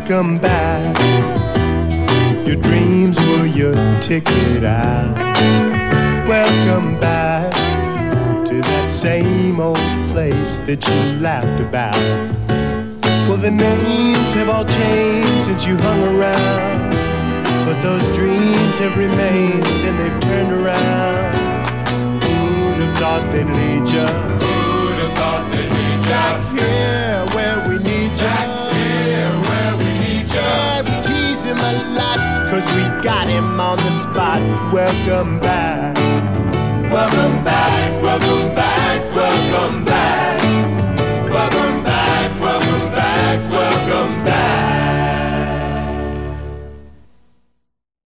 welcome back. Your dreams were your ticket out. Welcome back to that same old place that you laughed about. Well, the names have all changed since you hung around, but those dreams have remained and they've turned around. Who'd have thought they'd lead ya? Who'd have thought they'd lead ya? Back here where we need ya. Back here where we need ya. Yeah, we tease him a lot, 'cause we got him on the spot. Welcome back. Welcome back, welcome back, welcome back. Welcome back, welcome back, welcome back.